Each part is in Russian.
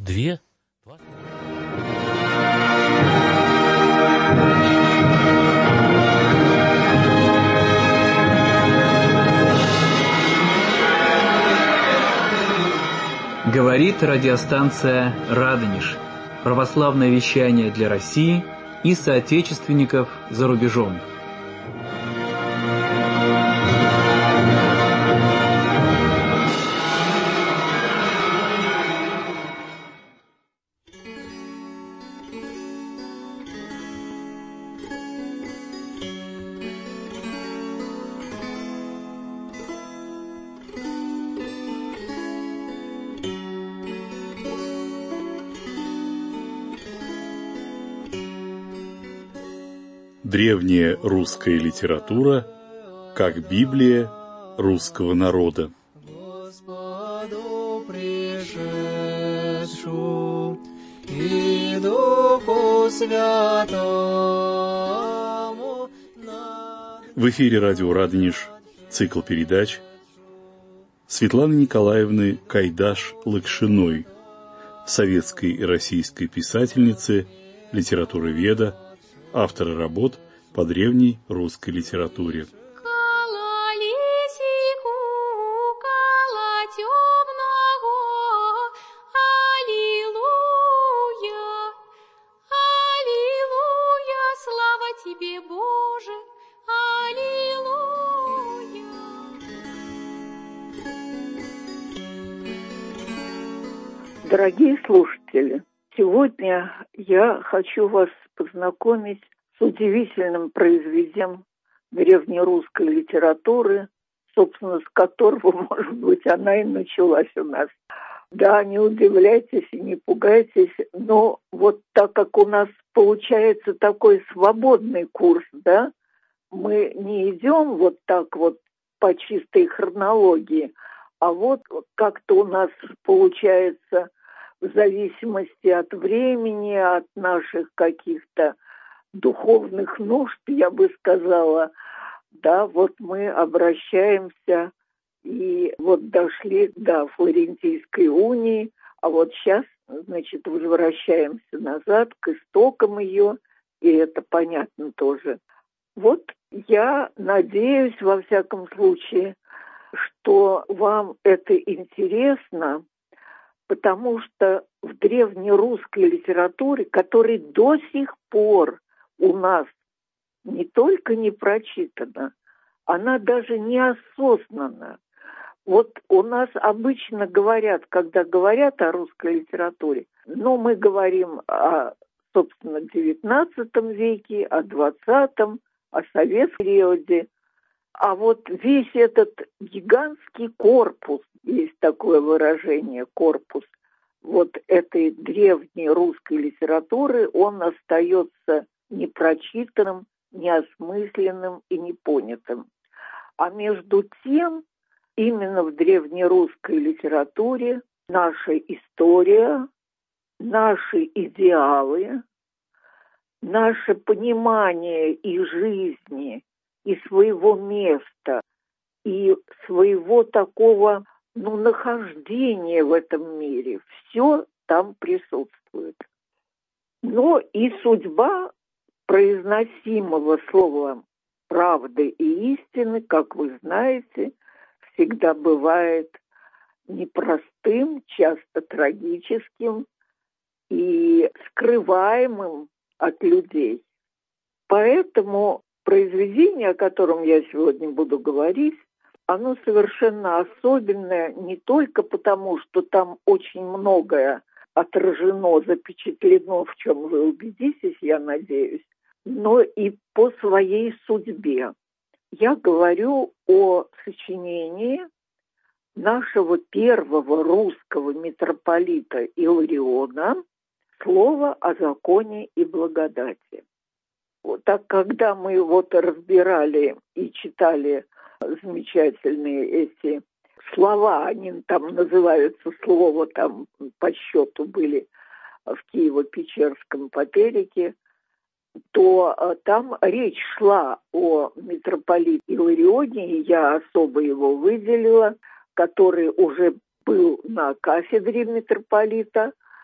две. Говорит радиостанция «Радонеж». Православное вещание для России и соотечественников за рубежом. Древняя русская литература как Библия русского народа. Господу пришедшу и Духу Святому. В эфире радио «Радонеж», цикл передач Светланы Николаевны Кайдаш-Лакшиной, советской и российской писательницы, литературоведа, автора работ по древней русской литературе. Дорогие слушатели, сегодня я хочу вас познакомить с удивительным произведением древнерусской литературы, собственно, с которого, может быть, она и началась у нас. Да, не удивляйтесь и не пугайтесь, но вот так как у нас получается такой свободный курс, да, мы не идем вот так вот по чистой хронологии, а вот как-то у нас получается в зависимости от времени, от наших каких-то духовных нужд, я бы сказала, да, вот мы обращаемся и вот дошли до Флорентийской унии, а вот сейчас, значит, возвращаемся назад к истокам ее, и это понятно тоже. Вот я надеюсь, во всяком случае, что вам это интересно, потому что в древнерусской литературе, которая до сих пор у нас не только не прочитана, она даже не осознана. Вот у нас обычно говорят, когда говорят о русской литературе, но мы говорим о, собственно, XIX веке, о XX, о советском периоде. А вот весь этот гигантский корпус, есть такое выражение, корпус, вот этой древней русской литературы, он остается непрочитанным, неосмысленным и непонятым. А между тем, именно в древнерусской литературе наша история, наши идеалы, наше понимание и жизни, и своего места, и своего такого, нахождения в этом мире. Все там присутствует. Но и судьба произносимого слова правды и истины, как вы знаете, всегда бывает непростым, часто трагическим и скрываемым от людей. Поэтому произведение, о котором я сегодня буду говорить, оно совершенно особенное не только потому, что там очень многое отражено, запечатлено, в чем вы убедитесь, я надеюсь, но и по своей судьбе. Я говорю о сочинении нашего первого русского митрополита Илариона «Слово о законе и благодати». Вот так, когда мы вот разбирали и читали замечательные эти слова, они там называются слова, там по счету были в Киево-Печерском патерике, то там речь шла о митрополите Иларионе, и я особо его выделила, который уже был на кафедре митрополита,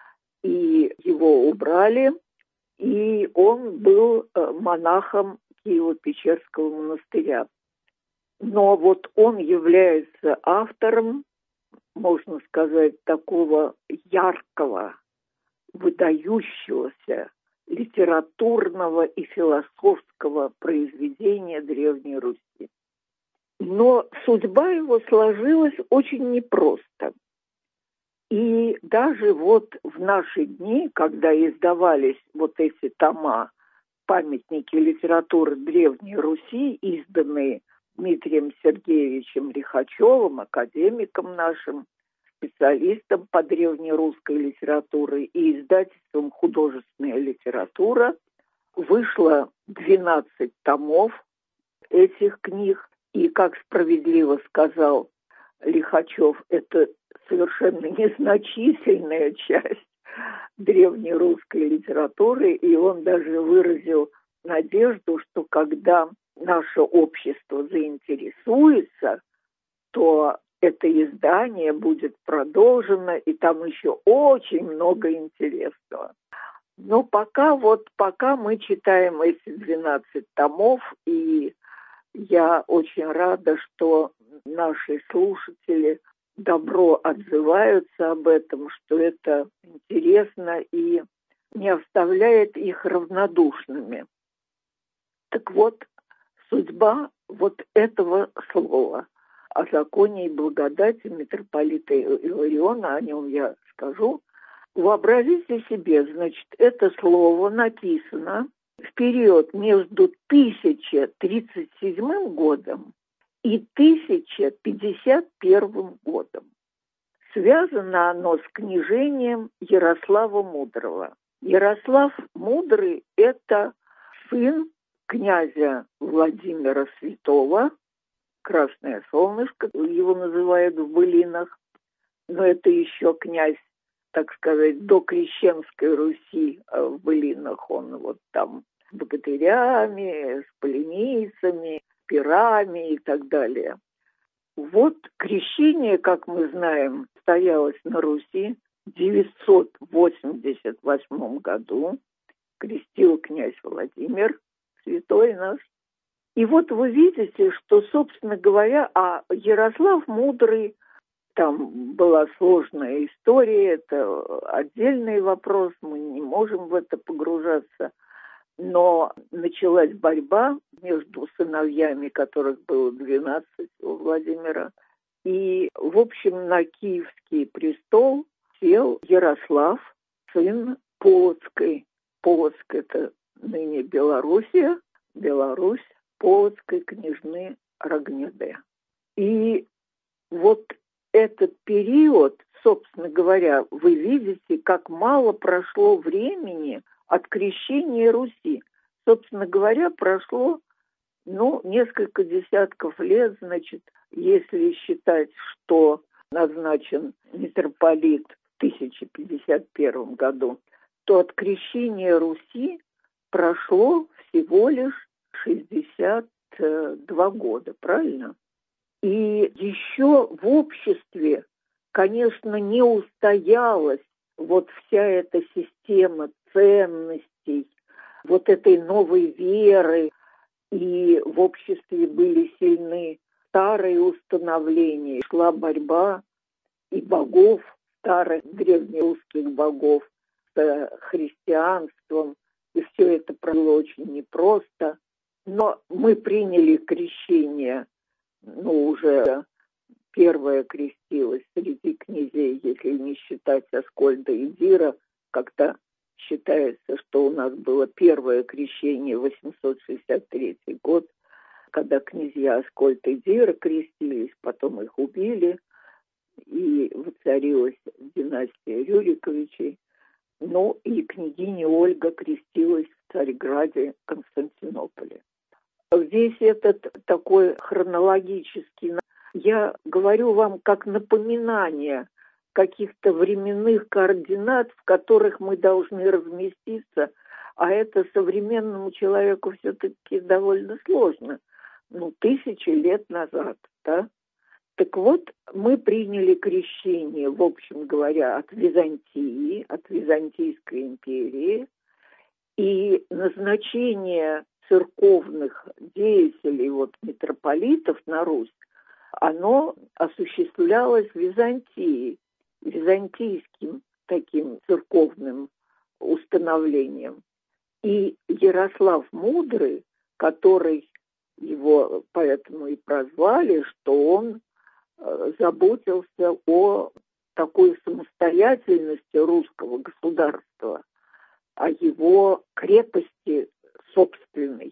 и его убрали, и он был монахом Киево-Печерского монастыря. Но вот он является автором, можно сказать, такого яркого, выдающегося литературного и философского произведения Древней Руси. Но судьба его сложилась очень непросто. И даже вот в наши дни, когда издавались вот эти тома, памятники литературы Древней Руси, изданные Дмитрием Сергеевичем Лихачевым, академиком нашим, специалистом по древнерусской литературе, и издательством «Художественная литература», вышло 12 томов этих книг. И, как справедливо сказал Лихачев, это совершенно незначительная часть древнерусской литературы, и он даже выразил надежду, что когда наше общество заинтересуется, то это издание будет продолжено, и там еще очень много интересного. Но пока мы читаем эти 12 томов, и я очень рада, что наши слушатели добро отзываются об этом, что это интересно и не оставляет их равнодушными. Так вот, судьба вот этого слова о законе и благодати митрополита Илариона, о нем я скажу. Вообразите себе, значит, это слово написано в период между 1037 годом и 1051 годом. Связано оно с княжением Ярослава Мудрого. Ярослав Мудрый – это сын князя Владимира Святого, Красное Солнышко, его называют в былинах, но это еще князь, так сказать, до Крещенской Руси, а в былинах он вот там с богатырями, с поленийцами, пирами и так далее. Вот крещение, как мы знаем, состоялось на Руси в 988 году. Крестил князь Владимир, святой наш. И вот вы видите, что, собственно говоря, Ярослав Мудрый, там была сложная история, это отдельный вопрос, мы не можем в это погружаться. Но началась борьба между сыновьями, которых было 12 у Владимира. И, в общем, на Киевский престол сел Ярослав, сын Полоцкой. Полоцк – это ныне Белоруссия, Беларусь, Полоцкой княжны Рогнеды. И вот этот период, собственно говоря, вы видите, как мало прошло времени от крещения Руси. Собственно говоря, прошло, несколько десятков лет, значит, если считать, что назначен митрополит в 1051 году, то от крещения Руси прошло всего лишь 62 года, правильно? И еще в обществе, конечно, не устоялась вот вся эта система ценностей, вот этой новой веры, и в обществе были сильны старые установления, шла борьба и богов, старых древнерусских богов, с христианством, и все это было очень непросто. Но мы приняли крещение, уже первое крестилось среди князей, если не считать Аскольда и Дира, как-то считается, что у нас было первое крещение 863 год, когда князья Аскольд и Дира крестились, потом их убили, и воцарилась династия Рюриковичей. И княгиня Ольга крестилась в Царьграде, Константинополе. Весь этот такой хронологический, я говорю вам как напоминание каких-то временных координат, в которых мы должны разместиться, а это современному человеку все-таки довольно сложно. 1000 лет назад, да? Так вот, мы приняли крещение, в общем говоря, от Византии, от Византийской империи, и назначение церковных деятелей, митрополитов на Русь, оно осуществлялось в Византии, византийским таким церковным установлением. И Ярослав Мудрый, который его поэтому и прозвали, что он заботился о такой самостоятельности русского государства, о его крепости собственной.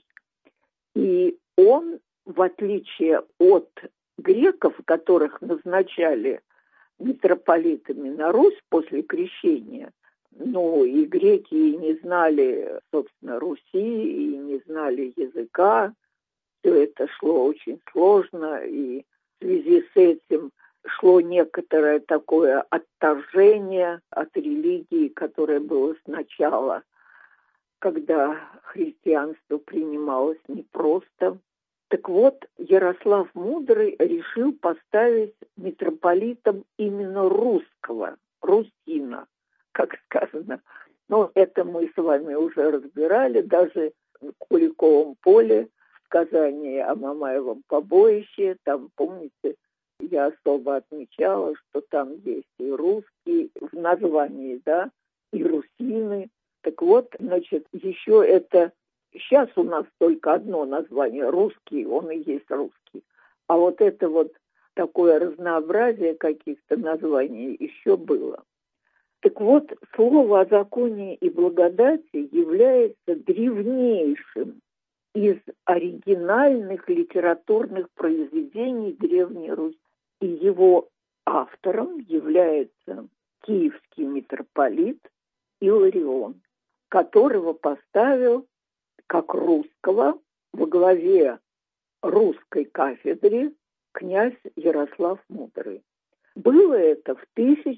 И он, в отличие от греков, которых назначали митрополитами на Русь после крещения, и греки и не знали, собственно, Руси, и не знали языка, все это шло очень сложно, и в связи с этим шло некоторое такое отторжение от религии, которое было сначала, когда христианство принималось непросто. Так вот, Ярослав Мудрый решил поставить митрополитом именно русского, русина, как сказано. Но это мы с вами уже разбирали, даже в Куликовом поле, в сказании о Мамаевом побоище, там, помните, я особо отмечала, что там есть и русские в названии, да, и русины. Так вот, значит, еще это... Сейчас у нас только одно название — русский, он и есть русский. А это такое разнообразие каких-то названий еще было. Так вот, слово о законе и благодати является древнейшим из оригинальных литературных произведений Древней Руси. И его автором является киевский митрополит Иларион, которого поставил как русского во главе русской кафедры князь Ярослав Мудрый. Было это в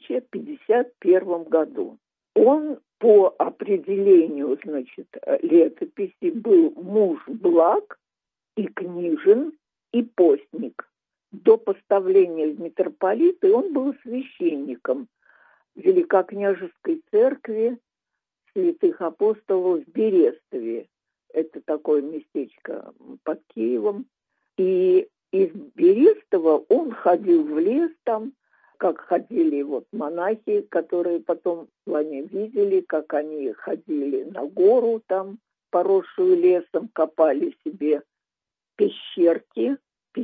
1051 году. Он по определению, летописи был муж благ и книжен, и постник. До поставления в митрополиты он был священником Великокняжеской церкви святых апостолов в Берестове. Это такое местечко под Киевом. И из Берестова он ходил в лес там, как ходили монахи, которые потом с вами видели, как они ходили на гору там, поросшую лесом, копали себе пещеры,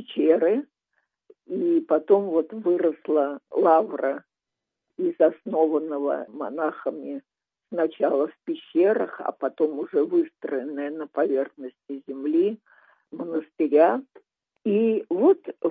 и потом выросла лавра из основанного монахами сначала в пещерах, а потом уже выстроенная на поверхности земли монастыря. И в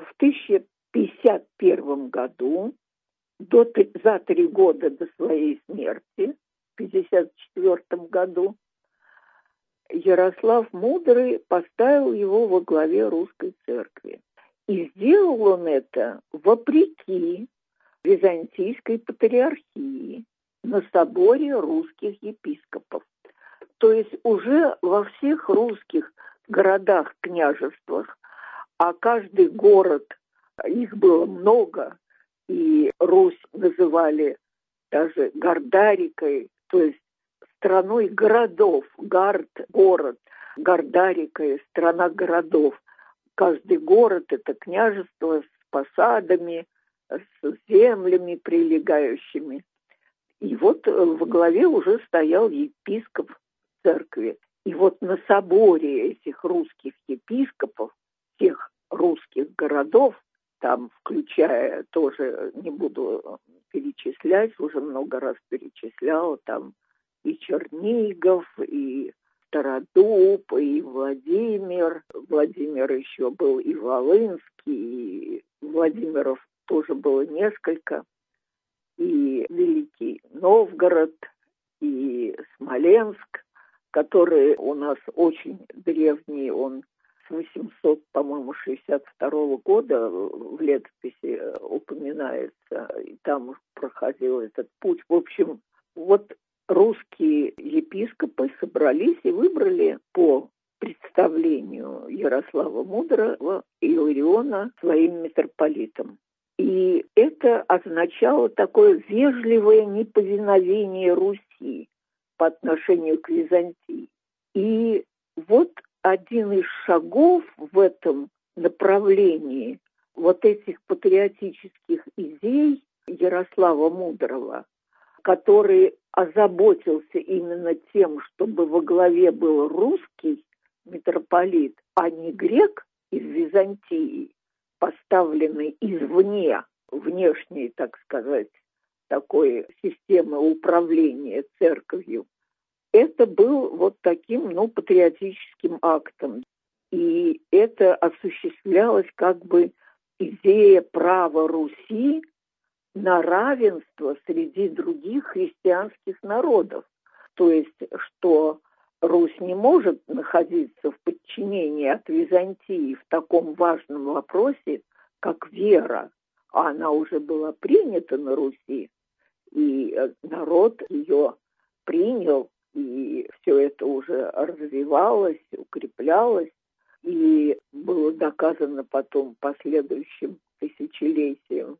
1051 году, за 3 года до своей смерти, в 1054 году, Ярослав Мудрый поставил его во главе русской церкви. И сделал он это вопреки Византийской патриархии на соборе русских епископов. То есть уже во всех русских городах, княжествах, а каждый город, их было много, и Русь называли даже Гордарикой, то есть страной городов, город, Гордарикой, страна городов. Каждый город — это княжество с посадами, с землями прилегающими. И во главе уже стоял епископ церкви. И на соборе этих русских епископов, всех русских городов, там, включая тоже, не буду перечислять, уже много раз перечисляла, там и Чернигов, и Стародуб, и Владимир. Владимир еще был и Волынский, и Владимиров тоже было несколько. И Великий Новгород, и Смоленск, который у нас очень древний, он с 862 года в летописи упоминается, и там проходил этот путь. В общем, русские епископы собрались и выбрали по представлению представлению Ярослава Мудрого и Илариона своим митрополитом. И это означало такое вежливое неповиновение Руси по отношению к Византии. И вот один из шагов в этом направлении вот этих патриотических идей Ярослава Мудрого, который озаботился именно тем, чтобы во главе был русский митрополит, а не грек из Византии, поставленный извне, внешней, так сказать, такой системы управления церковью. Это был вот таким, патриотическим актом. И это осуществлялось как бы идея права Руси на равенство среди других христианских народов. То есть, что Русь не может находиться в подчинении от Византии в таком важном вопросе, как вера. А она уже была принята на Руси, и народ ее принял, и все это уже развивалось, укреплялось, и было доказано потом последующим тысячелетиям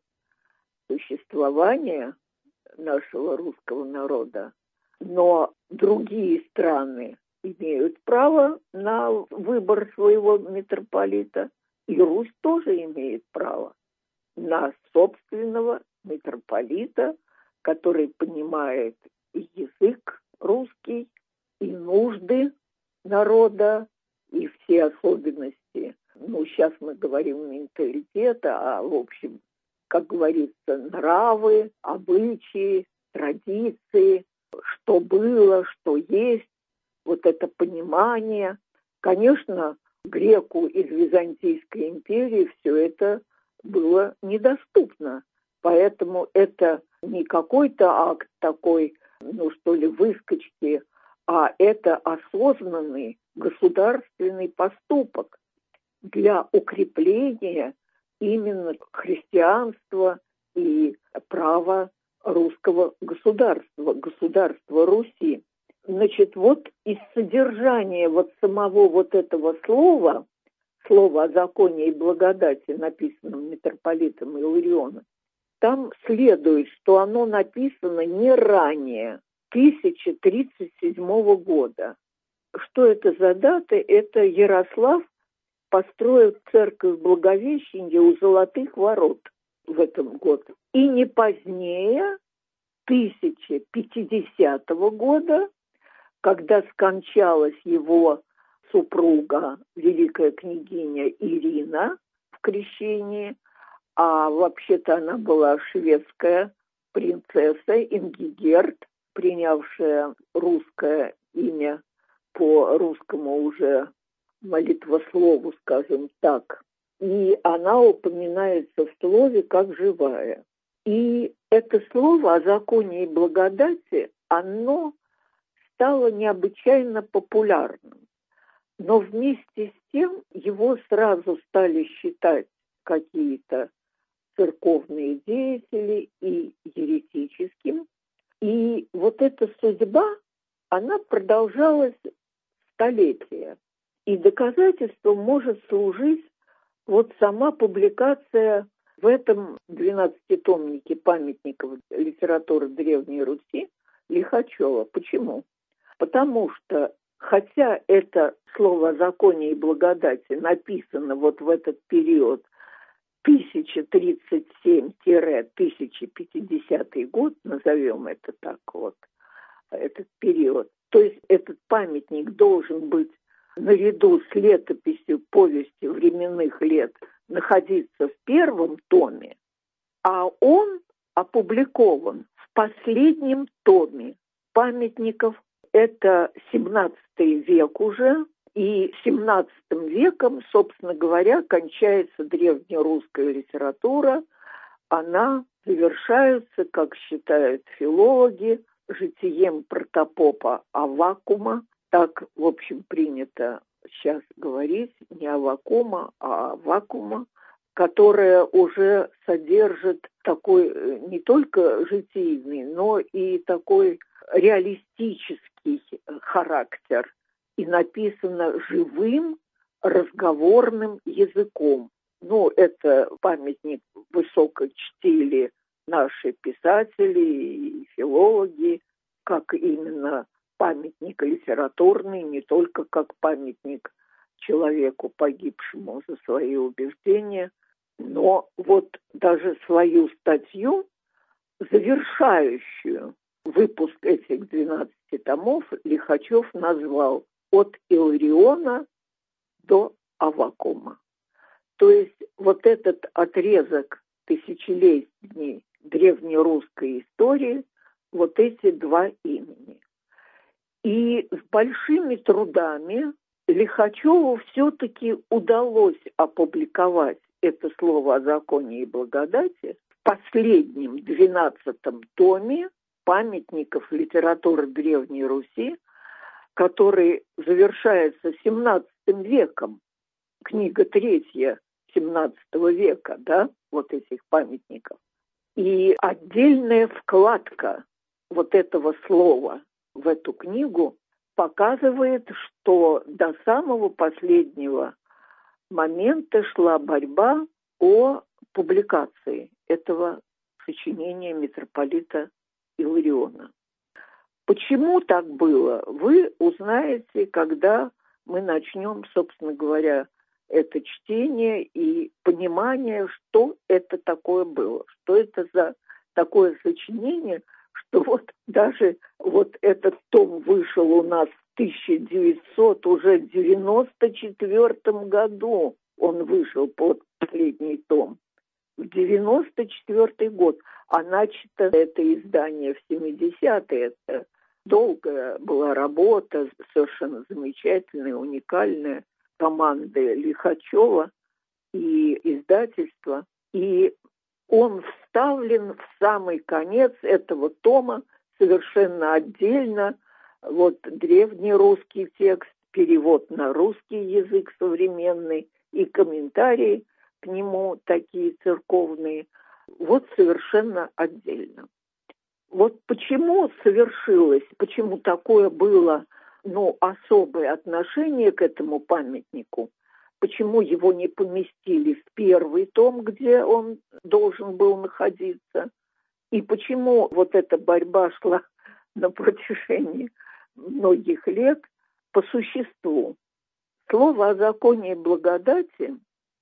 существования нашего русского народа. Но другие страны имеют право на выбор своего митрополита, и Русь тоже имеет право на собственного митрополита, который понимает и язык русский, и нужды народа, и все особенности. Сейчас мы говорим менталитета, а в общем, как говорится, нравы, обычаи, традиции, что было, что есть, вот это понимание. Конечно, греку из Византийской империи все это было недоступно. Поэтому это не какой-то акт такой, выскочки, а это осознанный государственный поступок для укрепления именно христианства и права русского государства, государства Руси. Значит, вот из содержания самого этого слова о законе и благодати, написанном митрополитом Иларионом, там следует, что оно написано не ранее 1037 года. Что это за дата? Это Ярослав построил церковь Благовещения у Золотых ворот в этом году. И не позднее 1050 года, когда скончалась его супруга, великая княгиня Ирина в крещении, а вообще-то она была шведская принцесса Ингигерт, принявшая русское имя по русскому уже молитвослову, скажем так. И она упоминается в слове как живая. И это слово о законе и благодати, оно стало необычайно популярным. Но вместе с тем его сразу стали считать какие-то церковные деятели и еретическим. И вот эта судьба, она продолжалась столетия. И доказательством может служить сама публикация в этом 12-томнике памятников литературы Древней Руси Лихачева. Почему? Потому что, хотя это слово о законе и благодати написано в этот период 1037-1050 год, назовем это так этот период, то есть этот памятник должен быть наряду с летописью повести временных лет находиться в первом томе, а он опубликован в последнем томе памятников. Это 17 век уже, и 17 веком, собственно говоря, кончается древнерусская литература. Она завершается, как считают филологи, житием протопопа Аввакума. Так, в общем, принято сейчас говорить не Аввакума, а Аввакума, которая уже содержит такой не только житийный, но и такой реалистический характер. и написано живым разговорным языком. Ну, это памятник высоко чтили наши писатели и филологи, как именно памятник литературный, не только как памятник человеку, погибшему за свои убеждения, но вот даже свою статью, завершающую выпуск этих 12 томов, Лихачев назвал «От Илариона до Аввакума». То есть вот этот отрезок тысячелетней древнерусской истории, вот эти два имени. И с большими трудами Лихачеву все-таки удалось опубликовать это слово о законе и благодати в последнем 12-м томе памятников литературы Древней Руси, который завершается 17 веком. Книга 3 17 века, да, вот этих памятников. И отдельная вкладка вот этого слова в эту книгу показывает, что до самого последнего момента шла борьба о публикации этого сочинения митрополита Илариона. Почему так было, вы узнаете, когда мы начнем, собственно говоря, это чтение и понимание, что это такое было, что это за такое сочинение, что вот даже вот этот том вышел у нас в 1994 году. Он вышел под последний том. В 94 год. А начато это издание в 70-е. Это долгая была работа, совершенно замечательная, уникальная, команды Лихачева и издательства. И он вставлен в самый конец этого тома совершенно отдельно. Вот древний русский текст, перевод на русский язык современный и комментарии к нему такие церковные. Вот совершенно отдельно. Вот почему совершилось, почему такое было, особое отношение к этому памятнику, почему его не поместили в первый том, где он должен был находиться, и почему вот эта борьба шла на протяжении многих лет по существу. Слово о законе и благодати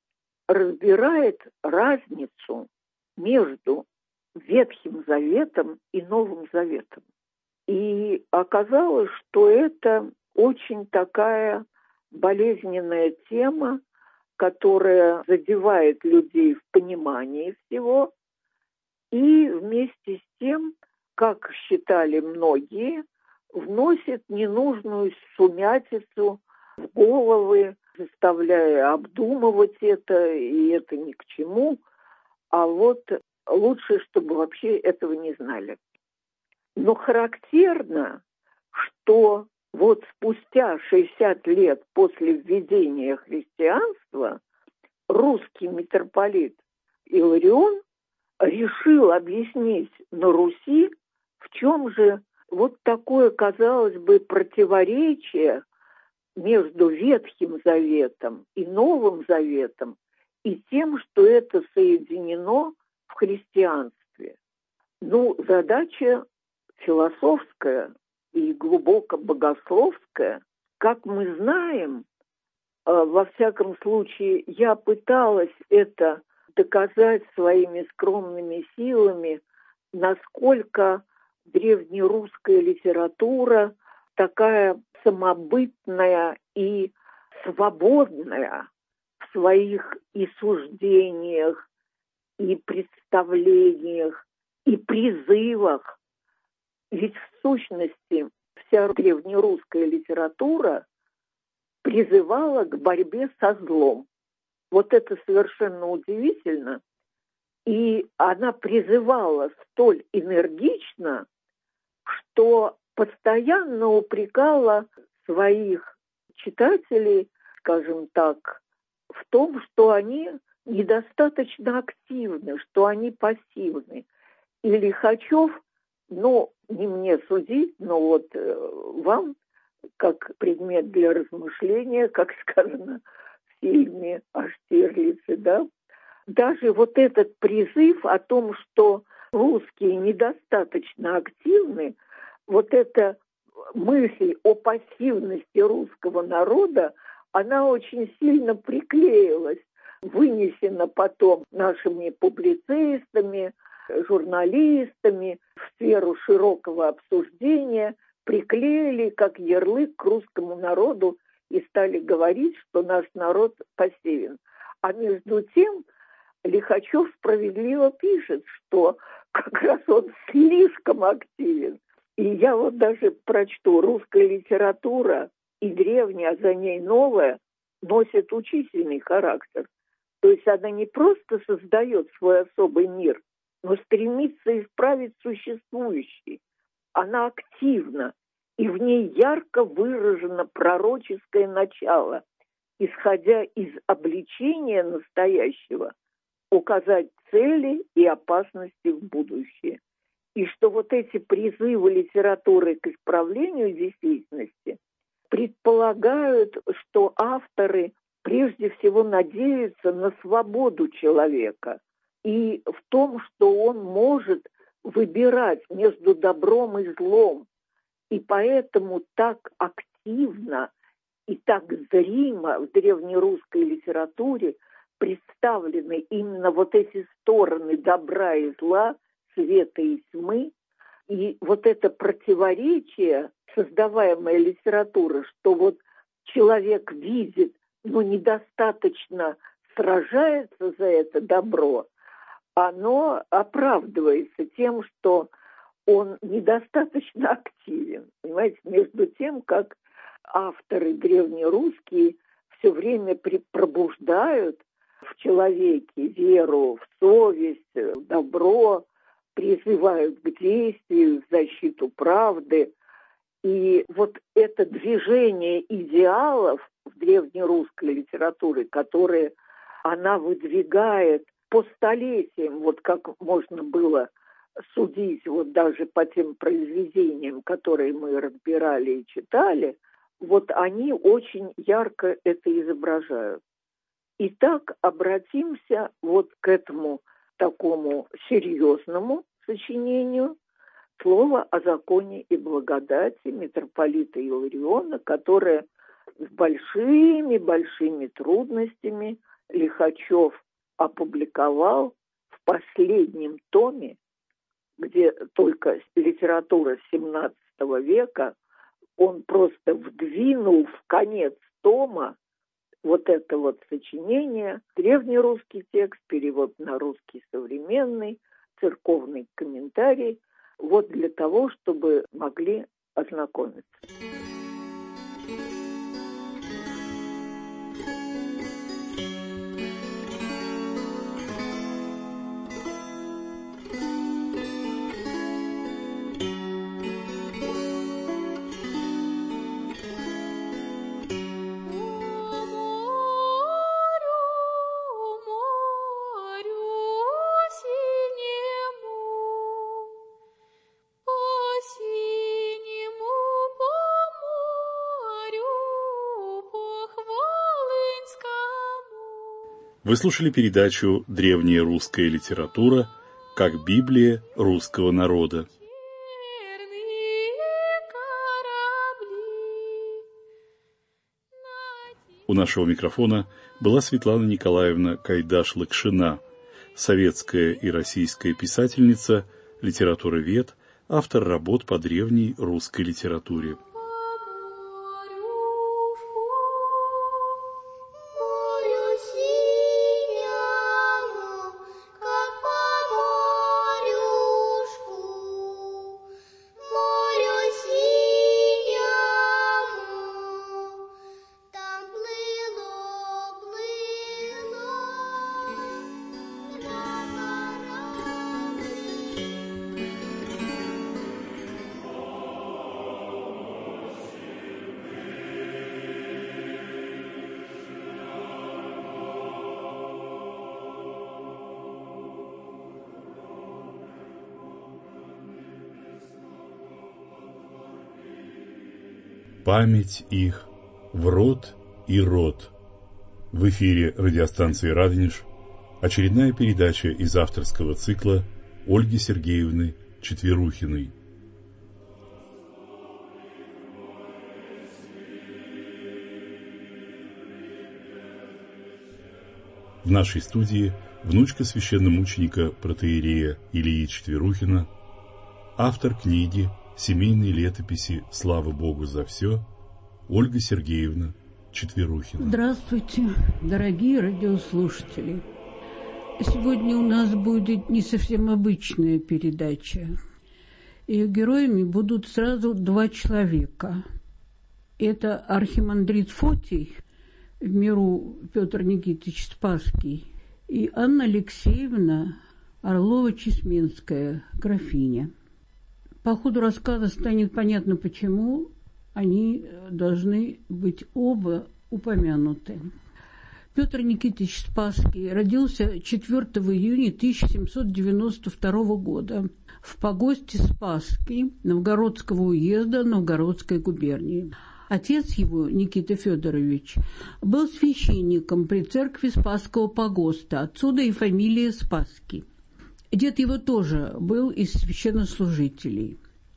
разбирает разницу между Ветхим Заветом и Новым Заветом. И оказалось, что это очень такая болезненная тема, которая задевает людей в понимании всего, и вместе с тем, как считали многие, вносит ненужную сумятицу в головы, заставляя обдумывать это, и это ни к чему, а вот лучше, чтобы вообще этого не знали. Но характерно, что вот спустя 60 лет после введения христианства русский митрополит Иларион решил объяснить на Руси, в чем же вот такое, казалось бы, противоречие между Ветхим Заветом и Новым Заветом и тем, что это соединено в христианстве. Задача философская и глубоко богословская. Как мы знаем, во всяком случае, я пыталась это доказать своими скромными силами, насколько древнерусская литература такая самобытная и свободная в своих и суждениях, и представлениях, и призывах. Ведь в сущности вся древнерусская литература призывала к борьбе со злом. Вот это совершенно удивительно. И она призывала столь энергично, что постоянно упрекала своих читателей, скажем так, в том, что они недостаточно активны, что они пассивны. И Лихачев, не мне судить, но вот вам, как предмет для размышления, как сказано в фильме о Штирлице, да. Даже вот этот призыв о том, что русские недостаточно активны, вот эта мысль о пассивности русского народа, она очень сильно приклеилась, вынесена потом нашими публицистами, журналистами в сферу широкого обсуждения, приклеили как ярлык к русскому народу и стали говорить, что наш народ пассивен. А между тем Лихачев справедливо пишет, что как раз он слишком активен. И я вот даже прочту: русская литература и древняя, а за ней новая, носит учительный характер. То есть она не просто создает свой особый мир, но стремится исправить существующий. Она активна, и в ней ярко выражено пророческое начало, исходя из обличения настоящего, указать цели и опасности в будущее. И что вот эти призывы литературы к исправлению действительности предполагают, что авторы прежде всего надеются на свободу человека и в том, что он может выбирать между добром и злом. И поэтому так активно и так зримо в древнерусской литературе представлены именно вот эти стороны добра и зла, света и тьмы. И вот это противоречие, создаваемое литературой, что вот человек видит, но недостаточно сражается за это добро, оно оправдывается тем, что он недостаточно активен. Понимаете, между тем, как авторы древнерусские все время пробуждают в человеке веру в совесть, в добро, призывают к действию, в защиту правды. И вот это движение идеалов в древнерусской литературе, которое она выдвигает по столетиям, вот как можно было судить вот даже по тем произведениям, которые мы разбирали и читали, вот они очень ярко это изображают. Итак, обратимся вот к этому такому серьезному сочинению «Слово о законе и благодати» митрополита Илариона, которое с большими-большими трудностями Лихачев опубликовал в последнем томе, где только литература XVII века, он просто вдвинул в конец тома вот это вот сочинение, древнерусский текст, перевод на русский современный, церковный комментарий, вот для того, чтобы могли ознакомиться. Вы слушали передачу «Древняя русская литература как Библия русского народа». У нашего микрофона была Светлана Николаевна Кайдаш-Лакшина, советская и российская писательница, литературовед, автор работ по древней русской литературе. память их в род и род. В эфире радиостанции «Радонеж» очередная передача из авторского цикла Ольги Сергеевны Четверухиной. В нашей студии внучка священномученика протоиерея Ильи Четверухина, автор книги «Семейные летописи. Слава Богу за все» Ольга Сергеевна Четверухина. Здравствуйте, дорогие радиослушатели. Сегодня у нас будет не совсем обычная передача. Ее героями будут сразу два человека. Это архимандрит Фотий, в миру Петр Никитич Спасский, и Анна Алексеевна Орлова-Чесменская, графиня. По ходу рассказа станет понятно, почему они должны быть оба упомянуты. Петр Никитич Спасский родился 4 июня 1792 года в погосте Спасский Новгородского уезда Новгородской губернии. Отец его, Никита Федорович, был священником при церкви Спасского погоста, отсюда и фамилия Спасский. Дед его тоже был из священнослужителей.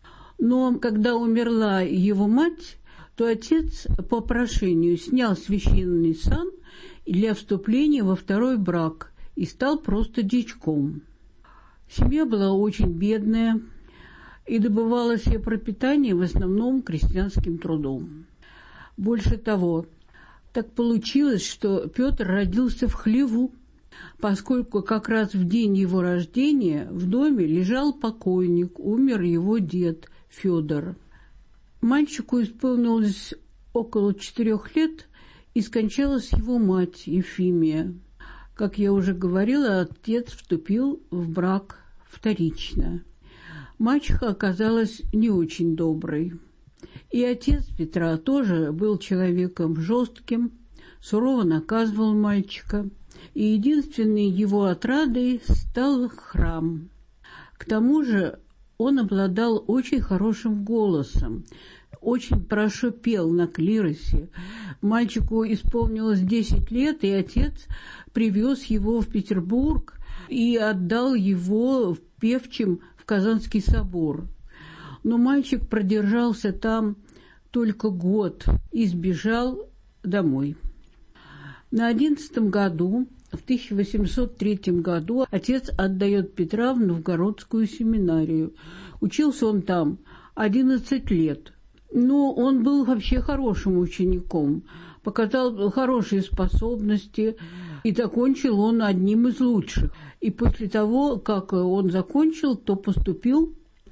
Но когда умерла его мать, то отец по прошению снял священный сан для вступления во второй брак и стал просто дьячком. Семья была очень бедная и добывала себе пропитание в основном крестьянским трудом. Больше того, так получилось, что Петр родился в хлеву, поскольку как раз в день его рождения в доме лежал покойник, умер его дед Федор. Мальчику исполнилось около 4 лет, и скончалась его мать Ефимия. Как я уже говорила, отец вступил в брак вторично. Мачеха оказалась не очень доброй. И отец Петра тоже был человеком жестким, сурово наказывал мальчика, и единственной его отрадой стал храм. К тому же он обладал очень хорошим голосом, очень хорошо пел на клиросе. Мальчику исполнилось 10 лет, и отец привез его в Петербург и отдал его певчим в Казанский собор. Но мальчик продержался там только год и сбежал домой. На 11-м году, в 1803 году, отец отдает Петра в Новгородскую семинарию. Учился он там 11 лет. Но он был вообще хорошим учеником, показал хорошие способности, и закончил он одним из лучших. И после того, как он закончил, то поступил в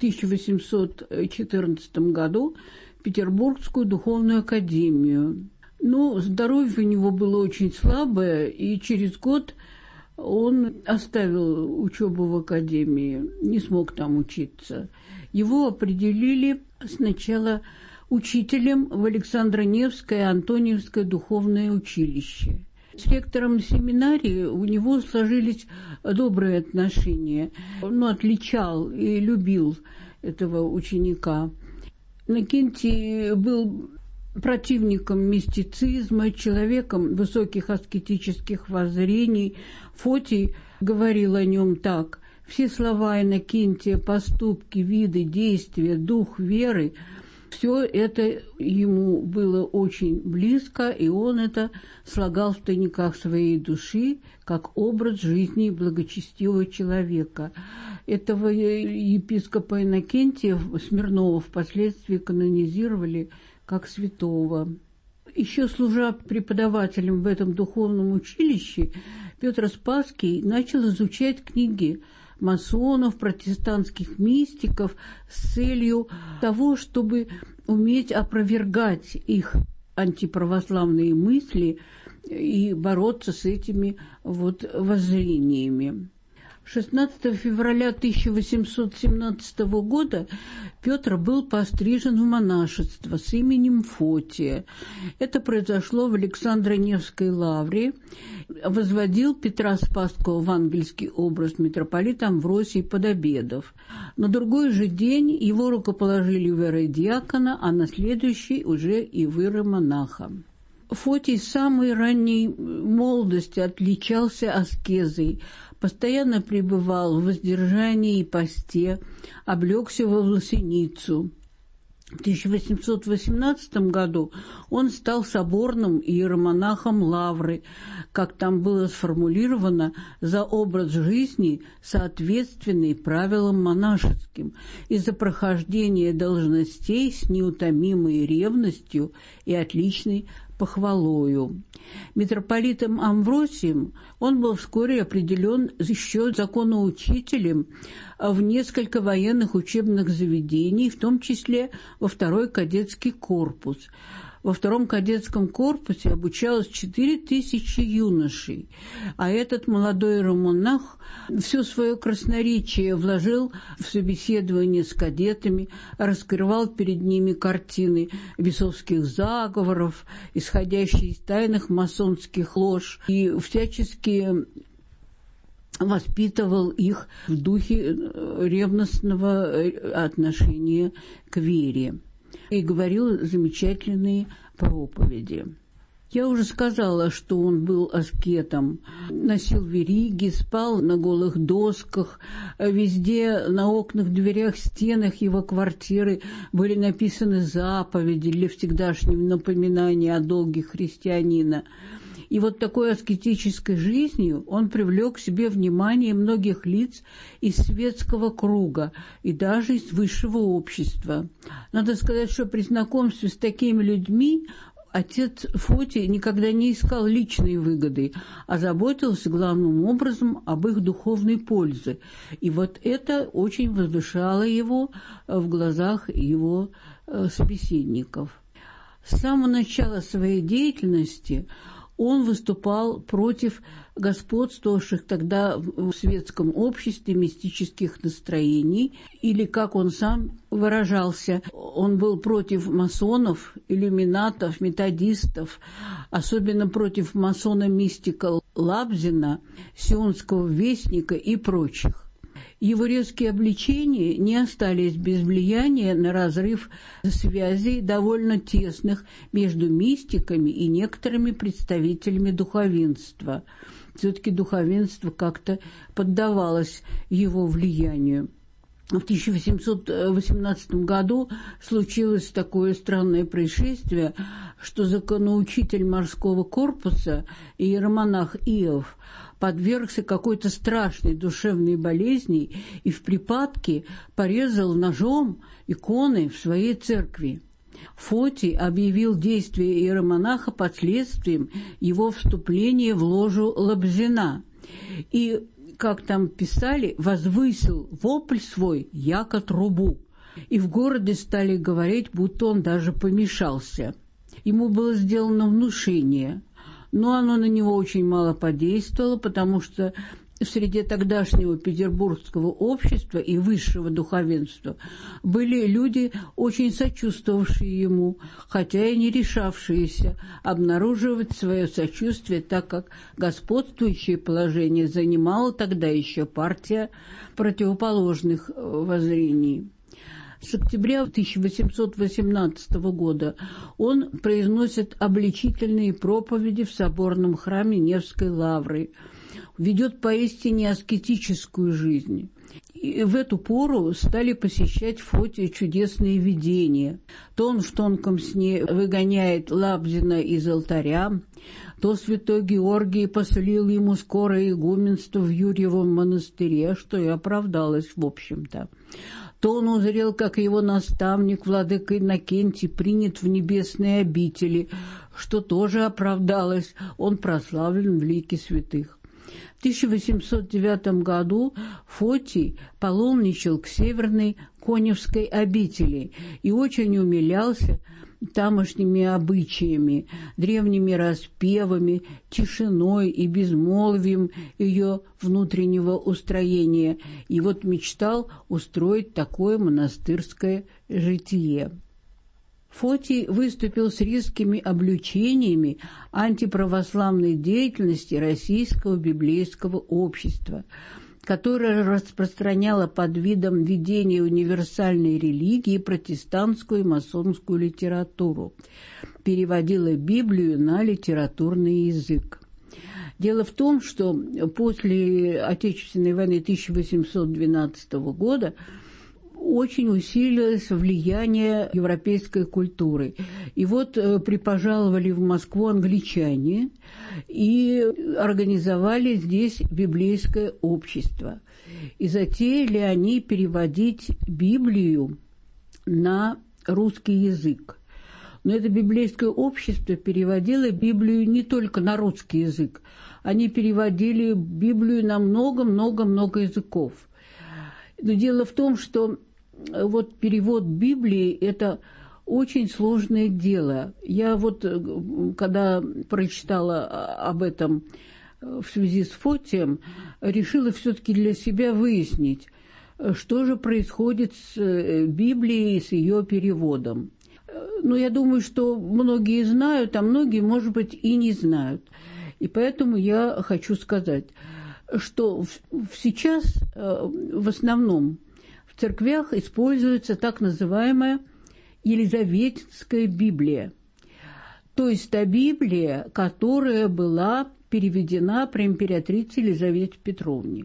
1814 году в Петербургскую духовную академию. Но здоровье у него было очень слабое, и через год он оставил учебу в академии, не смог там учиться. Его определили сначала учителем в Александро-Невское Антониевское духовное училище. С ректором семинарии у него сложились добрые отношения. Он отличал и любил этого ученика. Иннокентий был противником мистицизма, человеком высоких аскетических воззрений. Фотий говорил о нем так: все слова Иннокентия, поступки, виды, действия, дух веры, все это ему было очень близко, и он это слагал в тайниках своей души как образ жизни благочестивого человека. Этого епископа Иннокентия Смирнова впоследствии канонизировали как святого. Еще служа преподавателем в этом духовном училище, Петр Спасский начал изучать книги масонов, протестантских мистиков с целью того, чтобы уметь опровергать их антиправославные мысли и бороться с этими воззрениями. 16 февраля 1817 года Петр был пострижен в монашество с именем Фотия. Это произошло в Александро-Невской лавре. Возводил Петра Спасского в ангельский образ митрополит Амвросий Подобедов. На другой же день его рукоположили в иеродиакона, а на следующий уже и в иеромонаха. Фотий с самой ранней молодости отличался аскезой, постоянно пребывал в воздержании и посте, облегся во власеницу. В 1818 году он стал соборным иеромонахом Лавры, как там было сформулировано, за образ жизни, соответственный правилам монашеским, и за прохождение должностей с неутомимой ревностью и отличной похвалою. Митрополитом Амвросием он был вскоре определен еще законоучителем в несколько военных учебных заведений, в том числе во второй кадетский корпус. Во втором кадетском корпусе обучалось 4000 юношей, а этот молодой иеромонах все свое красноречие вложил в собеседование с кадетами, раскрывал перед ними картины бесовских заговоров, исходящие из тайных масонских лож, и всячески воспитывал их в духе ревностного отношения к вере и говорил замечательные проповеди. Я уже сказала, что он был аскетом, носил вериги, спал на голых досках, везде на окнах, дверях, стенах его квартиры были написаны заповеди для всегдашнего напоминания о долге христианина. И вот такой аскетической жизнью он привлек к себе внимание многих лиц из светского круга и даже из высшего общества. Надо сказать, что при знакомстве с такими людьми отец Фотий никогда не искал личной выгоды, а заботился главным образом об их духовной пользе. И вот это очень возвышало его в глазах его собеседников. С самого начала своей деятельности он выступал против господствовавших тогда в светском обществе мистических настроений, или, как он сам выражался, он был против масонов, иллюминатов, методистов, особенно против масона-мистика Лабзина, сионского вестника и прочих. Его резкие обличения не остались без влияния на разрыв связей довольно тесных между мистиками и некоторыми представителями духовенства. Все-таки духовенство как-то поддавалось его влиянию. В 1818 году случилось такое странное происшествие, что законоучитель морского корпуса, иеромонах Иов, подвергся какой-то страшной душевной болезни и в припадке порезал ножом иконы в своей церкви. Фотий объявил действие иеромонаха последствием его вступления в ложу Лабзина и, как там писали, возвысил вопль свой, яко трубу. И в городе стали говорить, будто он даже помешался. Ему было сделано внушение, но оно на него очень мало подействовало, потому что в среде тогдашнего петербургского общества и высшего духовенства были люди, очень сочувствовавшие ему, хотя и не решавшиеся обнаруживать свое сочувствие, так как господствующее положение занимала тогда еще партия противоположных воззрений. С октября 1818 года он произносит обличительные проповеди в соборном храме Невской лавры, ведет поистине аскетическую жизнь. И в эту пору стали посещать Фотия чудесные видения. То он в тонком сне выгоняет Лабзина из алтаря, то святой Георгий посулил ему скорое игуменство в Юрьевом монастыре, что и оправдалось в общем-то. То он узрел, как его наставник, владыка Иннокентий, принят в небесные обители, что тоже оправдалось, он прославлен в лике святых. В 1809 году Фотий паломничал к северной Коневской обители и очень умилялся тамошними обычаями, древними распевами, тишиной и безмолвием ее внутреннего устроения, и вот мечтал устроить такое монастырское житие. Фотий выступил с резкими обличениями антиправославной деятельности Российского библейского общества, которое распространяло под видом ведения универсальной религии протестантскую и масонскую литературу, переводило Библию на литературный язык. Дело в том, что после Отечественной войны 1812 года очень усилилось влияние европейской культуры. И вот припожаловали в Москву англичане и организовали здесь библейское общество. И затеяли они переводить Библию на русский язык. Но это библейское общество переводило Библию не только на русский язык. Они переводили Библию на много-много-много языков. Но дело в том, что вот перевод Библии – это очень сложное дело. Я вот, когда прочитала об этом в связи с Фотием, решила все-таки для себя выяснить, что же происходит с Библией и с ее переводом. Ну, я думаю, что многие знают, а многие, может быть, и не знают. И поэтому я хочу сказать, что сейчас в основном в церквях используется так называемая Елизаветинская Библия, то есть та Библия, которая была переведена при императрице Елизавете Петровне.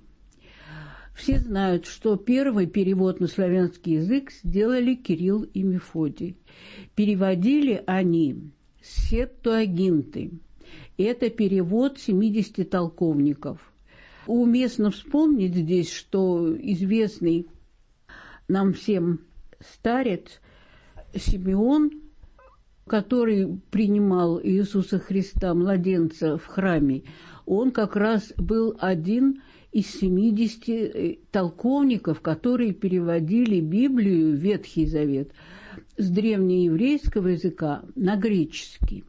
Все знают, что первый перевод на славянский язык сделали Кирилл и Мефодий. Переводили они с Септуагинты. Это перевод 70 толковников. Уместно вспомнить здесь, что известный нам всем старец Симеон, который принимал Иисуса Христа, младенца, в храме, он как раз был один из 70 толковников, которые переводили Библию, Ветхий Завет, с древнееврейского языка на греческий.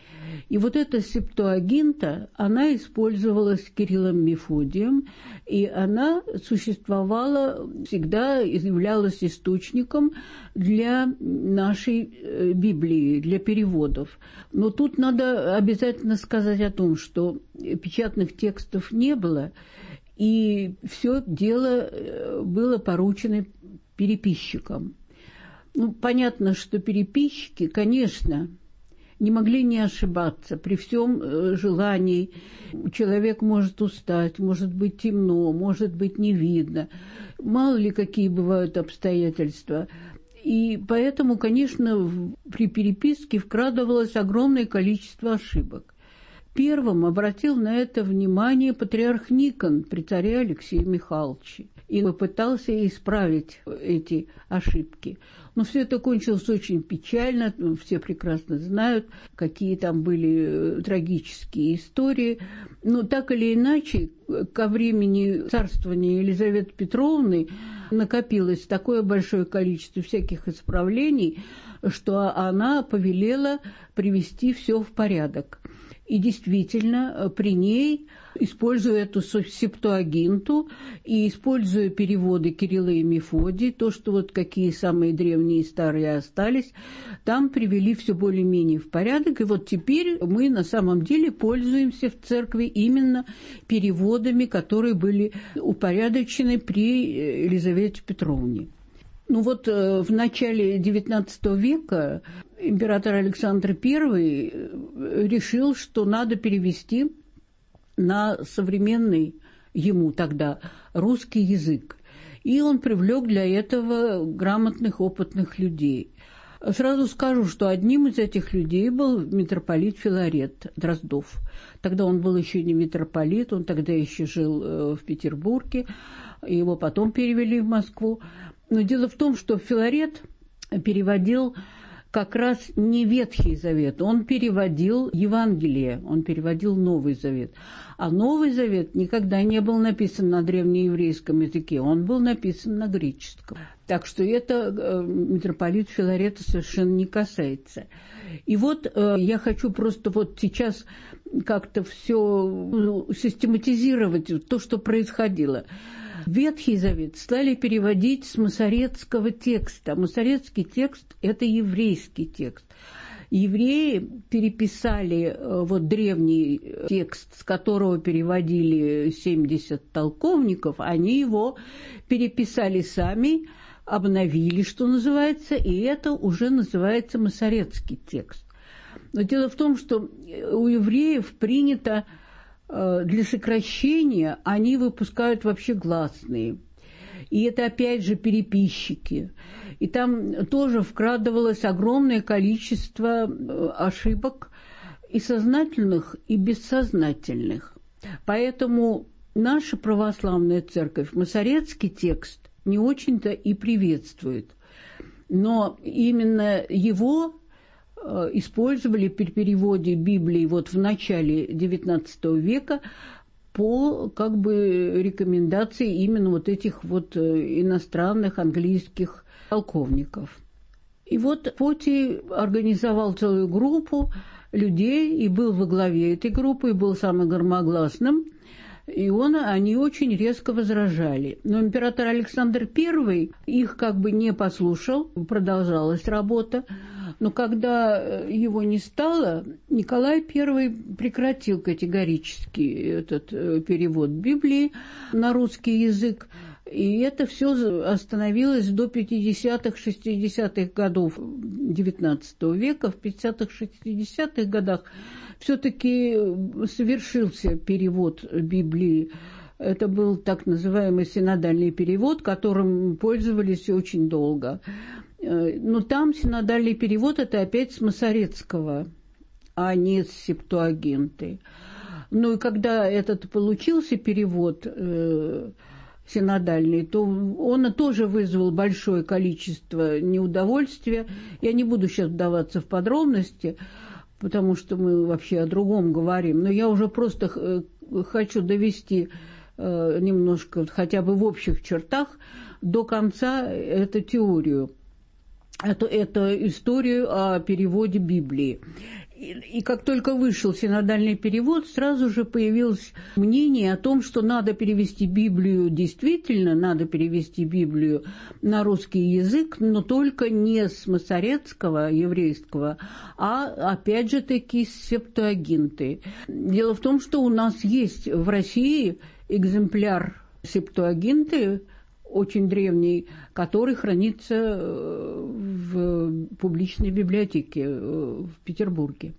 И вот эта Септуагинта, она использовалась Кириллом Мефодием, и она существовала, всегда являлась источником для нашей Библии, для переводов. Но тут надо обязательно сказать о том, что печатных текстов не было, и все дело было поручено переписчикам. Ну, понятно, что переписчики, конечно, не могли не ошибаться при всем желании. Человек может устать, может быть темно, может быть не видно. Мало ли какие бывают обстоятельства. И поэтому, конечно, при переписке вкрадывалось огромное количество ошибок. Первым обратил на это внимание патриарх Никон при царе Алексее Михайловиче и попытался исправить эти ошибки. Но все это кончилось очень печально, все прекрасно знают, какие там были трагические истории. Но так или иначе, ко времени царствования Елизаветы Петровны накопилось такое большое количество всяких исправлений, что она повелела привести все в порядок. И действительно, при ней, используя эту Септуагинту и используя переводы Кирилла и Мефодия, то, что вот какие самые древние и старые остались, там привели все более-менее в порядок. И вот теперь мы на самом деле пользуемся в церкви именно переводами, которые были упорядочены при Елизавете Петровне. Ну вот в начале XIX века император Александр I решил, что надо перевести на современный ему тогда русский язык. И он привлек для этого грамотных, опытных людей. Сразу скажу, что одним из этих людей был митрополит Филарет Дроздов. Тогда он был еще не митрополит, он тогда еще жил в Петербурге, его потом перевели в Москву. Но дело в том, что Филарет переводил как раз не Ветхий Завет. Он переводил Евангелие, он переводил Новый Завет. А Новый Завет никогда не был написан на древнееврейском языке, он был написан на греческом. Так что это митрополит Филарета совершенно не касается. И вот я хочу просто вот сейчас как-то все систематизировать, то, что происходило. Ветхий Завет стали переводить с масоретского текста. Масоретский текст – это еврейский текст. Евреи переписали вот древний текст, с которого переводили 70 толковников, они его переписали сами, обновили, что называется, и это уже называется масоретский текст. Но дело в том, что у евреев принято для сокращения, они выпускают вообще гласные. И это опять же переписчики. И там тоже вкрадывалось огромное количество ошибок и сознательных, и бессознательных. Поэтому наша православная церковь масоретский текст не очень-то и приветствует. Но именно его использовали при переводе Библии вот в начале XIX века по как бы рекомендации именно вот этих вот иностранных английских толковников. И вот Фотий организовал целую группу людей и был во главе этой группы, и был самым громогласным, и они очень резко возражали. Но император Александр I их как бы не послушал, продолжалась работа. Но когда его не стало, Николай I прекратил категорически этот перевод Библии на русский язык. И это все остановилось до 50-х, 60-х годов XIX века. В 50-х, 60-х годах все-таки совершился перевод Библии. Это был так называемый синодальный перевод, которым пользовались очень долго. Но там синодальный перевод – это опять с масоретского, а не с Септуагинты. Ну и когда этот получился перевод синодальный, то он тоже вызвал большое количество неудовольствия. Я не буду сейчас вдаваться в подробности, потому что мы вообще о другом говорим, но я уже просто хочу довести немножко, хотя бы в общих чертах, до конца эту теорию, эту историю о переводе Библии. И как только вышел синодальный перевод, сразу же появилось мнение о том, что надо перевести Библию, действительно, надо перевести Библию на русский язык, но только не с масоретского, еврейского, а опять же таки с Септуагинты. Дело в том, что у нас есть в России экземпляр Септуагинты, очень древний, который хранится в публичной библиотеке в Петербурге.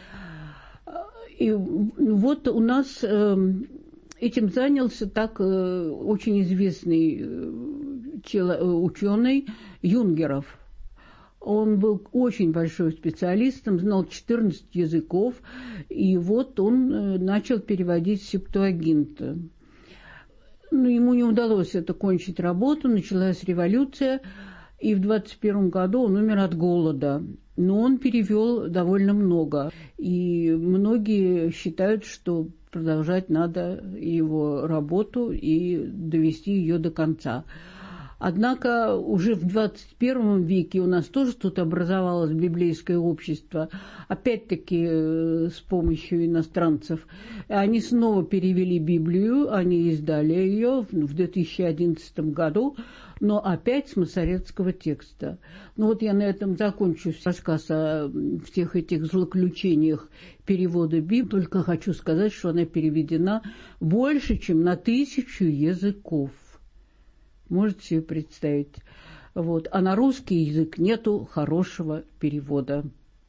И вот у нас этим занялся так очень известный ученый Юнгеров. Он был очень большим специалистом, знал 14 языков, и вот он начал переводить Септуагинту. Но ему не удалось это кончить работу, началась революция, и в 21 году он умер от голода. Но он перевел довольно много, и многие считают, что продолжать надо его работу и довести ее до конца. Однако уже в 21 веке у нас тоже тут образовалось библейское общество, опять-таки с помощью иностранцев. Они снова перевели Библию, они издали ее в 2011 году, но опять с масоретского текста. Ну вот я на этом закончу рассказ о всех этих злоключениях перевода Библии. Только хочу сказать, что она переведена больше, чем на 1000 языков. Можете себе представить. Вот. А на русский язык нету хорошего перевода.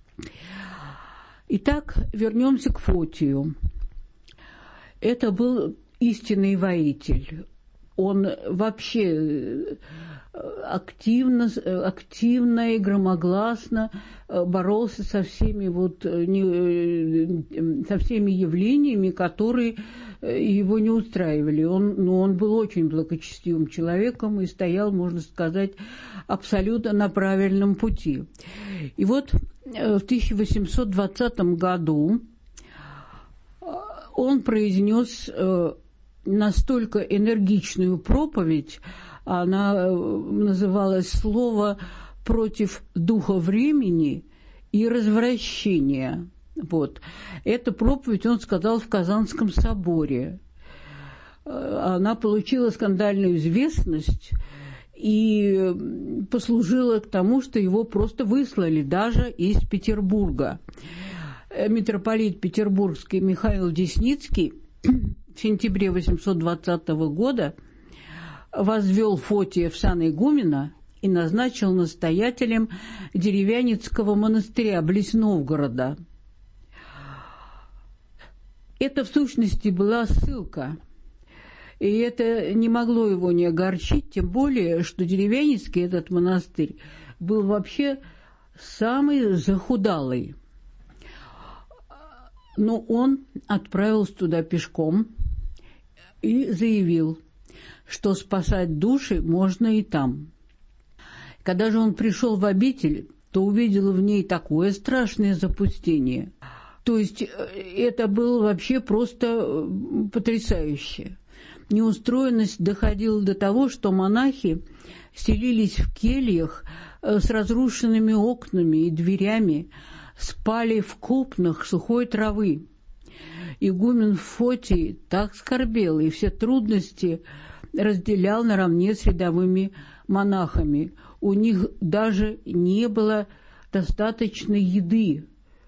Итак, вернемся к Фотию. Это был истинный воитель. Он вообще активно и громогласно боролся со всеми, со всеми явлениями, которые его не устраивали. Он был очень благочестивым человеком и стоял, можно сказать, абсолютно на правильном пути. И вот в 1820 году он произнес настолько энергичную проповедь, она называлась «Слово против духа времени и развращения». Вот. Эту проповедь он сказал в Казанском соборе. Она получила скандальную известность и послужила к тому, что его просто выслали даже из Петербурга. Митрополит петербургский Михаил Десницкий в сентябре 820 года возвел Фотия в сан игумена и назначил настоятелем Деревяницкого монастыря близ Новгорода. Это в сущности была ссылка, и это не могло его не огорчить, тем более, что Деревяницкий, этот монастырь, был вообще самый захудалый. Но он отправился туда пешком и заявил, что спасать души можно и там. Когда же он пришел в обитель, то увидел в ней такое страшное запустение. То есть это было вообще просто потрясающе. Неустроенность доходила до того, что монахи селились в кельях с разрушенными окнами и дверями, спали в купнах сухой травы. Игумен Фотий так скорбел и все трудности разделял наравне с рядовыми монахами. У них даже не было достаточно еды.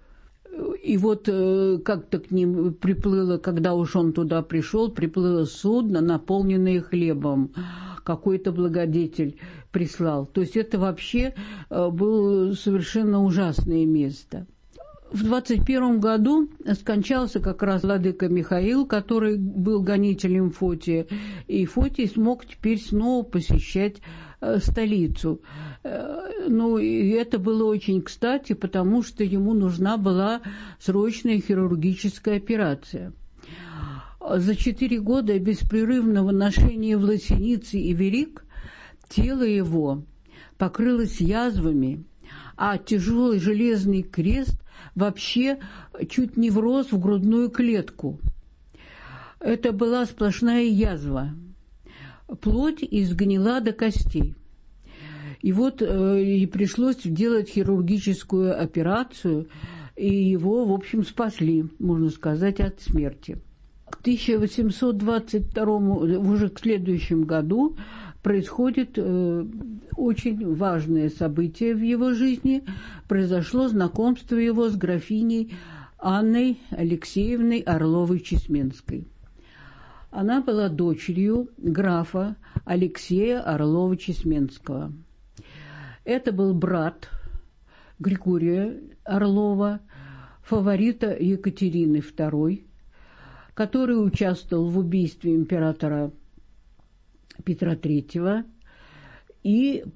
И вот как-то к ним приплыло, когда уж он туда пришел, приплыло судно, наполненное хлебом. Какой-то благодетель прислал. То есть это вообще было совершенно ужасное место. В 21 году скончался как раз владыка Михаил, который был гонителем Фотия, и Фотий смог теперь снова посещать столицу. Ну, и это было очень кстати, потому что ему нужна была срочная хирургическая операция. За 4 года беспрерывного ношения власеницы и вериг тело его покрылось язвами, а тяжелый железный крест вообще чуть не врос в грудную клетку. Это была сплошная язва. Плоть изгнила до костей. И вот и пришлось делать хирургическую операцию, и его, в общем, спасли, можно сказать, от смерти. К 1822, уже к следующему году, происходит очень важное событие в его жизни. Произошло знакомство его с графиней Анной Алексеевной Орловой-Чесменской. Она была дочерью графа Алексея Орлова-Чесменского. Это был брат Григория Орлова, фаворита Екатерины II, который участвовал в убийстве императора Петра III и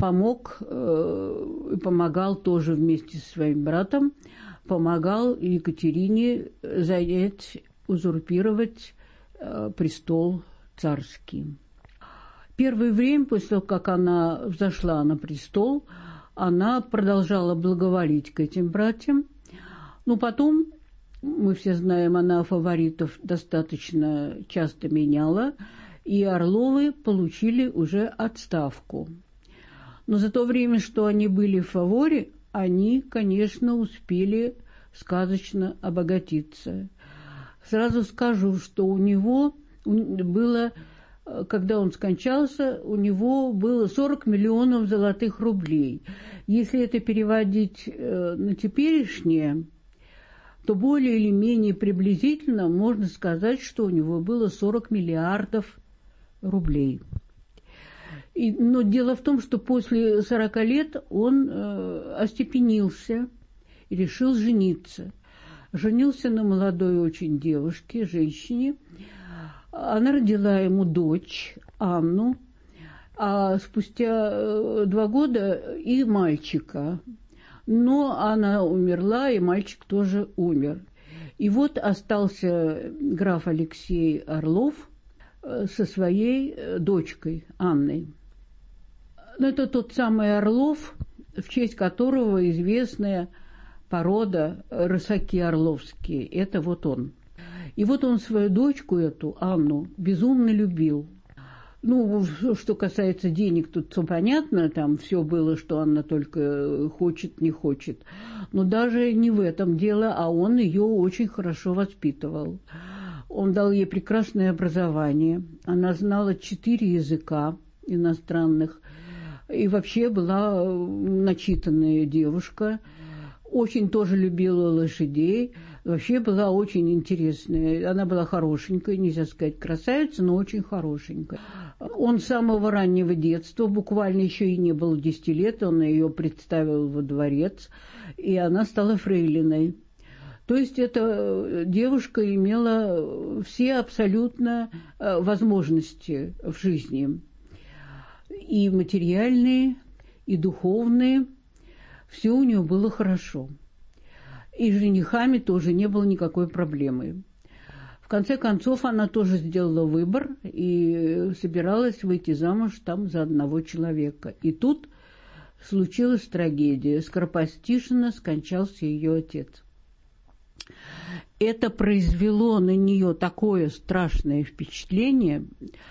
помогал тоже вместе со своим братом, помогал Екатерине узурпировать престол царский. Первое время, после того, как она взошла на престол, она продолжала благоволить к этим братьям, но потом, мы все знаем, она фаворитов достаточно часто меняла, и Орловы получили уже отставку. Но за то время, что они были в фаворе, они, конечно, успели сказочно обогатиться. Сразу скажу, что у него было, когда он скончался, у него было 40 миллионов золотых рублей. Если это переводить на теперешнее, то более или менее приблизительно можно сказать, что у него было 40 миллиардов рублей. Но дело в том, что после 40 лет он остепенился и решил жениться. Женился на молодой очень девушке, женщине. Она родила ему дочь Анну, а спустя 2 года и мальчика. Но она умерла, и мальчик тоже умер. И вот остался граф Алексей Орлов со своей дочкой Анной. Это тот самый Орлов, в честь которого известная порода рысаки орловские. Это вот он. И вот он свою дочку эту, Анну, безумно любил. Ну, что касается денег, тут все понятно, там все было, что Анна только хочет, не хочет. Но даже не в этом дело, а он ее очень хорошо воспитывал. Он дал ей прекрасное образование. Она знала 4 языка иностранных. И вообще была начитанная девушка. Очень тоже любила лошадей. Вообще была очень интересная. Она была хорошенькая, нельзя сказать красавица, но очень хорошенькая. Он с самого раннего детства, буквально еще и не было 10 лет, он ее представил во дворец, и она стала фрейлиной. То есть эта девушка имела все абсолютно возможности в жизни. И материальные, и духовные. Все у нее было хорошо. И с женихами тоже не было никакой проблемы. В конце концов, она тоже сделала выбор и собиралась выйти замуж там за одного человека. И тут случилась трагедия. Скоропостижно скончался ее отец. Это произвело на нее такое страшное впечатление,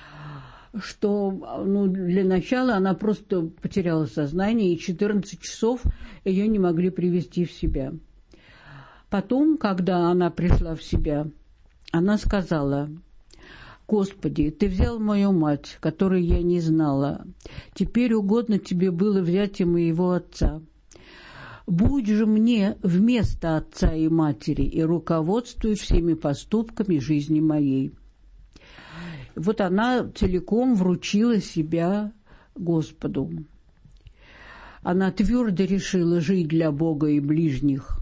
что для начала она просто потеряла сознание, и 14 часов ее не могли привести в себя. Потом, когда она пришла в себя, она сказала: «Господи, Ты взял мою мать, которую я не знала. Теперь угодно Тебе было взять и моего отца. Будь же мне вместо отца и матери и руководствуй всеми поступками жизни моей». Вот она целиком вручила себя Господу. Она твердо решила жить для Бога и ближних.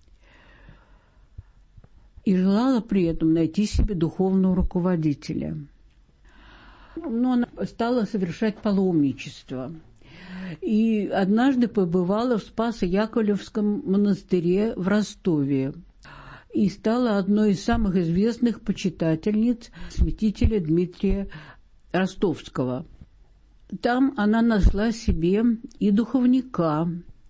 И желала при этом найти себе духовного руководителя. Но она стала совершать паломничество. И однажды побывала в Спасо-Яковлевском монастыре в Ростове. И стала одной из самых известных почитательниц святителя Дмитрия Ростовского. Там она нашла себе и духовника.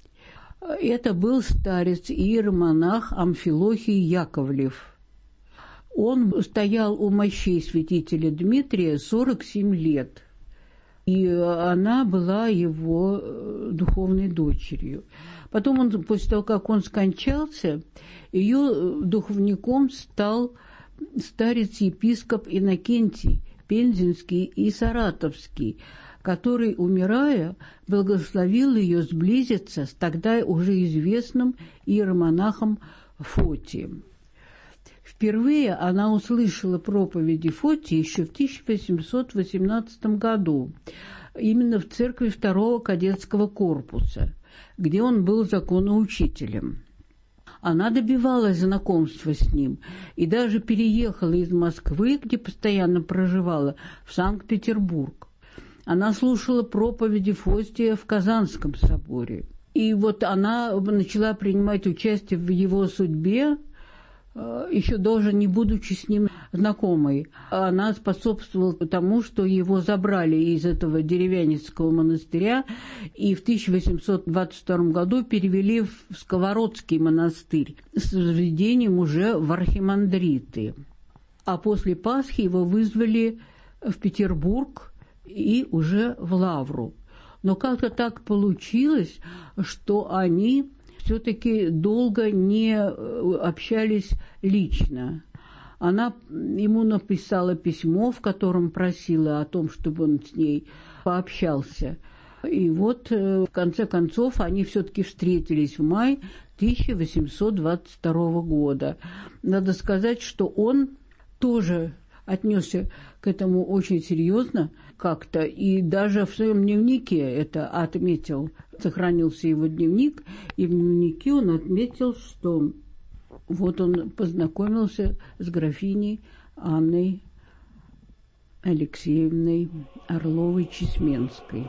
Это был старец иеромонах Амфилохий Яковлев. Он стоял у мощей святителя Дмитрия 47 лет. И она была его духовной дочерью. Потом, после того, как он скончался, ее духовником стал старец-епископ Иннокентий Пензенский и Саратовский, который, умирая, благословил ее сблизиться с тогда уже известным иеромонахом Фотием. Впервые она услышала проповеди Фотия еще в 1818 году, именно в церкви 2-го кадетского корпуса, где он был законоучителем. Она добивалась знакомства с ним и даже переехала из Москвы, где постоянно проживала, в Санкт-Петербург. Она слушала проповеди Фотия в Казанском соборе. И вот она начала принимать участие в его судьбе, еще даже не будучи с ним знакомой. Она способствовала тому, что его забрали из этого деревенского монастыря и в 1822 году перевели в Сковородский монастырь с введением уже в архимандриты. А после Пасхи его вызвали в Петербург и уже в Лавру. Но как-то так получилось, что они все-таки долго не общались лично. Она ему написала письмо, в котором просила о том, чтобы он с ней пообщался. И вот, в конце концов, они все-таки встретились в мае 1822 года. Надо сказать, что он тоже отнесся к этому очень серьезно как-то, и даже в своем дневнике это отметил. Сохранился его дневник, и в дневнике он отметил, что вот он познакомился с графиней Анной Алексеевной Орловой-Чесменской.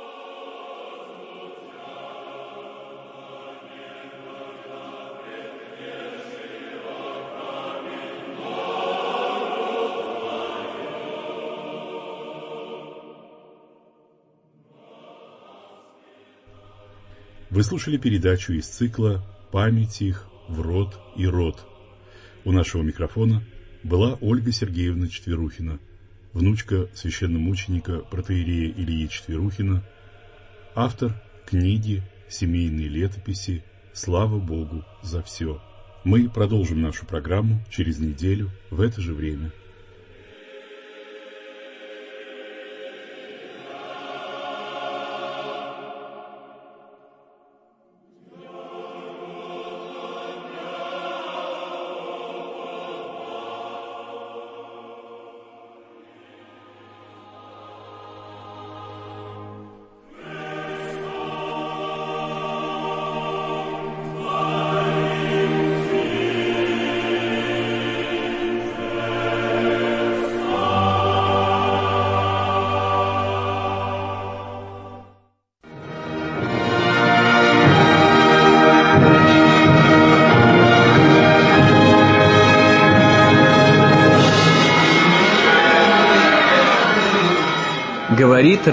Вы слушали передачу из цикла «Память их в род и род». У нашего микрофона была Ольга Сергеевна Четверухина, внучка священномученика протоиерея Ильи Четверухина, автор книги «Семейные летописи. Слава Богу за все». Мы продолжим нашу программу через неделю в это же время. Говорит